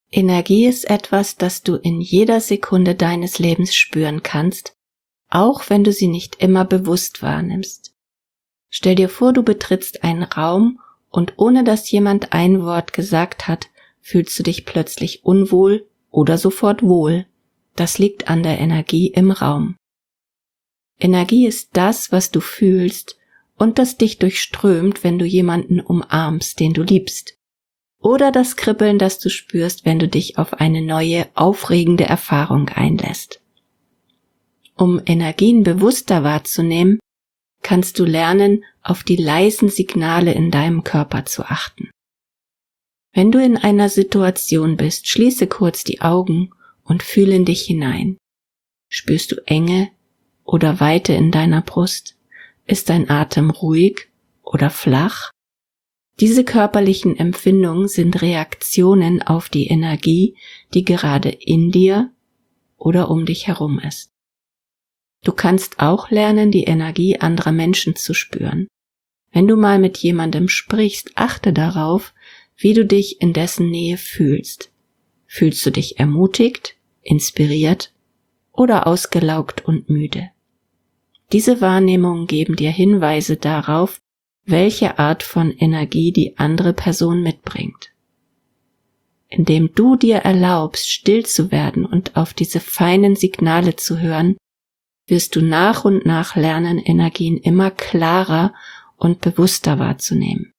Energie ist etwas, das du in jeder Sekunde deines Lebens spüren kannst, auch wenn du sie nicht immer bewusst wahrnimmst. Stell dir vor, du betrittst einen Raum und ohne dass jemand ein Wort gesagt hat, fühlst du dich plötzlich unwohl oder sofort wohl. Das liegt an der Energie im Raum. Energie ist das, was du fühlst und das dich durchströmt, wenn du jemanden umarmst, den du liebst. Oder das Kribbeln, das du spürst, wenn du dich auf eine neue, aufregende Erfahrung einlässt. Um Energien bewusster wahrzunehmen, kannst du lernen, auf die leisen Signale in deinem Körper zu achten. Wenn du in einer Situation bist, schließe kurz die Augen und fühle in dich hinein. Spürst du Enge oder Weite in deiner Brust? Ist dein Atem ruhig oder flach? Diese körperlichen Empfindungen sind Reaktionen auf die Energie, die gerade in dir oder um dich herum ist. Du kannst auch lernen, die Energie anderer Menschen zu spüren. Wenn du mal mit jemandem sprichst, achte darauf, wie du dich in dessen Nähe fühlst. Fühlst du dich ermutigt, inspiriert oder ausgelaugt und müde? Diese Wahrnehmungen geben dir Hinweise darauf, welche Art von Energie die andere Person mitbringt. Indem du dir erlaubst, still zu werden und auf diese feinen Signale zu hören, wirst du nach und nach lernen, Energien immer klarer und bewusster wahrzunehmen.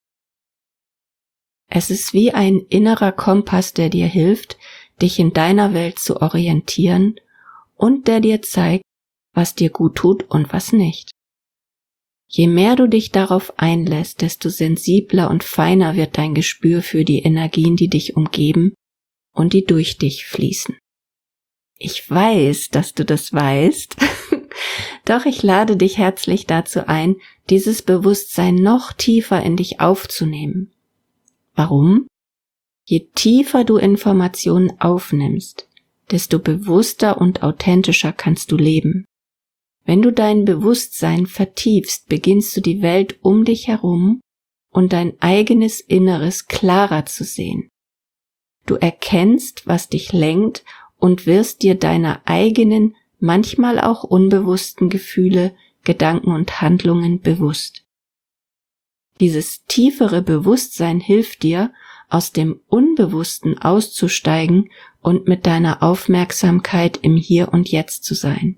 Es ist wie ein innerer Kompass, der dir hilft, dich in deiner Welt zu orientieren und der dir zeigt, was dir gut tut und was nicht. Je mehr du dich darauf einlässt, desto sensibler und feiner wird dein Gespür für die Energien, die dich umgeben und die durch dich fließen. Ich weiß, dass du das weißt, doch ich lade dich herzlich dazu ein, dieses Bewusstsein noch tiefer in dich aufzunehmen. Warum? Je tiefer du Informationen aufnimmst, desto bewusster und authentischer kannst du leben. Wenn du dein Bewusstsein vertiefst, beginnst du die Welt um dich herum und dein eigenes Inneres klarer zu sehen. Du erkennst, was dich lenkt und wirst dir deiner eigenen, manchmal auch unbewussten Gefühle, Gedanken und Handlungen bewusst. Dieses tiefere Bewusstsein hilft dir, aus dem Unbewussten auszusteigen und mit deiner Aufmerksamkeit im Hier und Jetzt zu sein.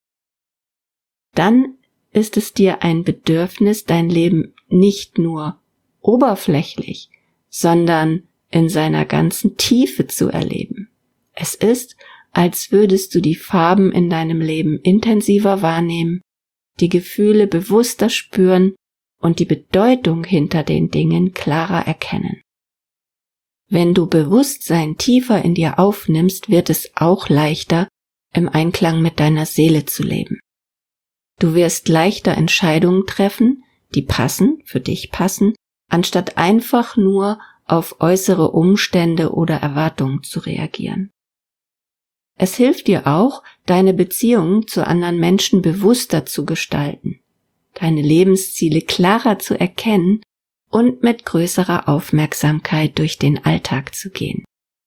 Dann ist es dir ein Bedürfnis, dein Leben nicht nur oberflächlich, sondern in seiner ganzen Tiefe zu erleben. Es ist, als würdest du die Farben in deinem Leben intensiver wahrnehmen, die Gefühle bewusster spüren und die Bedeutung hinter den Dingen klarer erkennen. Wenn du Bewusstsein tiefer in dir aufnimmst, wird es auch leichter, im Einklang mit deiner Seele zu leben. Du wirst leichter Entscheidungen treffen, die für dich passen, anstatt einfach nur auf äußere Umstände oder Erwartungen zu reagieren. Es hilft dir auch, deine Beziehungen zu anderen Menschen bewusster zu gestalten, deine Lebensziele klarer zu erkennen und mit größerer Aufmerksamkeit durch den Alltag zu gehen.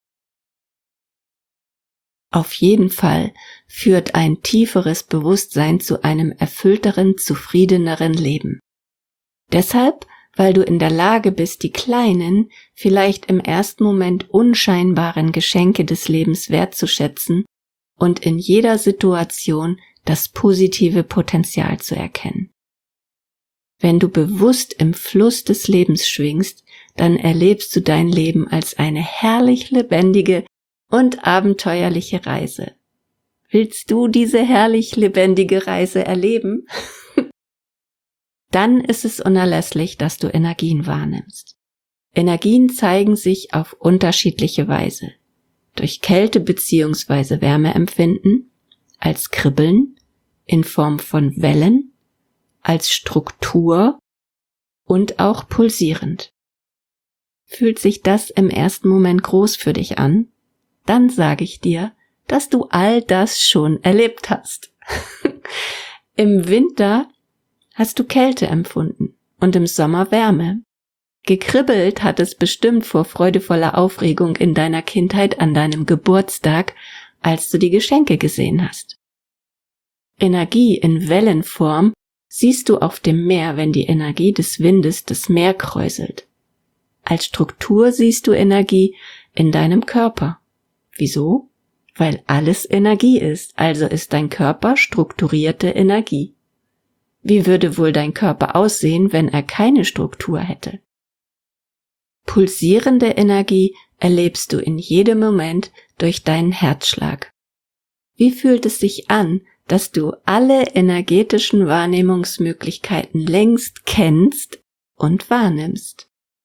Auf jeden Fall führt ein tieferes Bewusstsein zu einem erfüllteren, zufriedeneren Leben. Deshalb, weil du in der Lage bist, die kleinen, vielleicht im ersten Moment unscheinbaren Geschenke des Lebens wertzuschätzen und in jeder Situation das positive Potenzial zu erkennen. Wenn du bewusst im Fluss des Lebens schwingst, dann erlebst du dein Leben als eine herrlich lebendige und abenteuerliche Reise. Willst du diese herrlich lebendige Reise erleben? Dann ist es unerlässlich, dass du Energien wahrnimmst. Energien zeigen sich auf unterschiedliche Weise. Durch Kälte bzw. Wärmeempfinden, als Kribbeln, in Form von Wellen, als Struktur und auch pulsierend. Fühlt sich das im ersten Moment groß für dich an? Dann sage ich dir, dass du all das schon erlebt hast. Im Winter hast du Kälte empfunden und im Sommer Wärme. Gekribbelt hat es bestimmt vor freudevoller Aufregung in deiner Kindheit an deinem Geburtstag, als du die Geschenke gesehen hast. Energie in Wellenform siehst du auf dem Meer, wenn die Energie des Windes das Meer kräuselt. Als Struktur siehst du Energie in deinem Körper. Wieso? Weil alles Energie ist, also ist dein Körper strukturierte Energie. Wie würde wohl dein Körper aussehen, wenn er keine Struktur hätte? Pulsierende Energie erlebst du in jedem Moment durch deinen Herzschlag. Wie fühlt es sich an, dass du alle energetischen Wahrnehmungsmöglichkeiten längst kennst und wahrnimmst?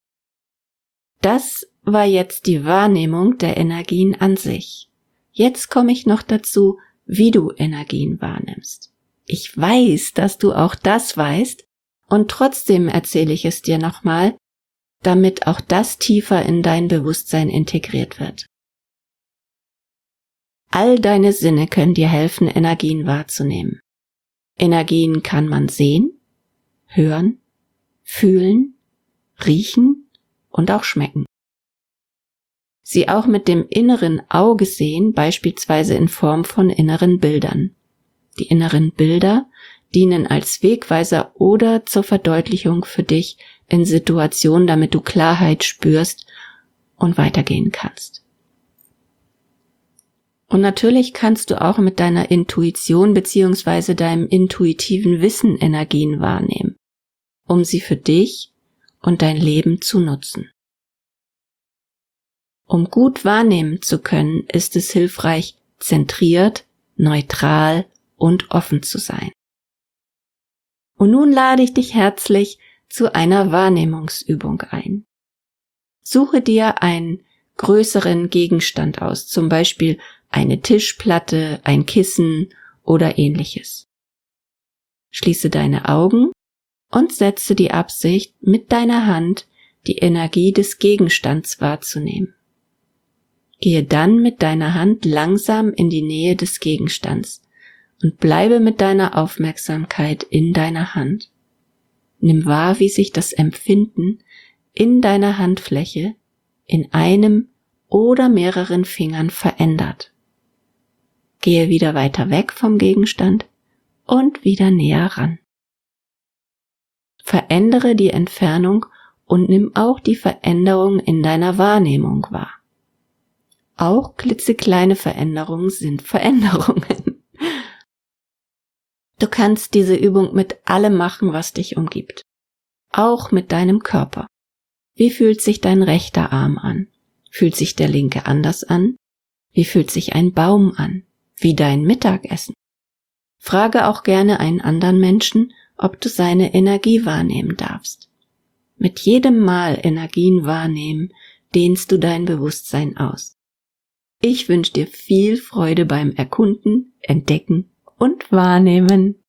Das war jetzt die Wahrnehmung der Energien an sich. Jetzt komme ich noch dazu, wie du Energien wahrnimmst. Ich weiß, dass du auch das weißt, und trotzdem erzähle ich es dir nochmal, damit auch das tiefer in dein Bewusstsein integriert wird. All deine Sinne können dir helfen, Energien wahrzunehmen. Energien kann man sehen, hören, fühlen, riechen und auch schmecken. Sie auch mit dem inneren Auge sehen, beispielsweise in Form von inneren Bildern. Die inneren Bilder dienen als Wegweiser oder zur Verdeutlichung für dich in Situationen, damit du Klarheit spürst und weitergehen kannst. Und natürlich kannst du auch mit deiner Intuition bzw. deinem intuitiven Wissen Energien wahrnehmen, um sie für dich und dein Leben zu nutzen. Um gut wahrnehmen zu können, ist es hilfreich, zentriert, neutral und offen zu sein. Und nun lade ich dich herzlich zu einer Wahrnehmungsübung ein. Suche dir einen größeren Gegenstand aus, zum Beispiel eine Tischplatte, ein Kissen oder ähnliches. Schließe deine Augen und setze die Absicht, mit deiner Hand die Energie des Gegenstands wahrzunehmen. Gehe dann mit deiner Hand langsam in die Nähe des Gegenstands und bleibe mit deiner Aufmerksamkeit in deiner Hand. Nimm wahr, wie sich das Empfinden in deiner Handfläche in einem oder mehreren Fingern verändert. Gehe wieder weiter weg vom Gegenstand und wieder näher ran. Verändere die Entfernung und nimm auch die Veränderung in deiner Wahrnehmung wahr. Auch klitzekleine Veränderungen sind Veränderungen. Du kannst diese Übung mit allem machen, was dich umgibt. Auch mit deinem Körper. Wie fühlt sich dein rechter Arm an? Fühlt sich der linke anders an? Wie fühlt sich ein Baum an? Wie dein Mittagessen? Frage auch gerne einen anderen Menschen, ob du seine Energie wahrnehmen darfst. Mit jedem Mal Energien wahrnehmen, dehnst du dein Bewusstsein aus. Ich wünsche dir viel Freude beim Erkunden, Entdecken und Wahrnehmen.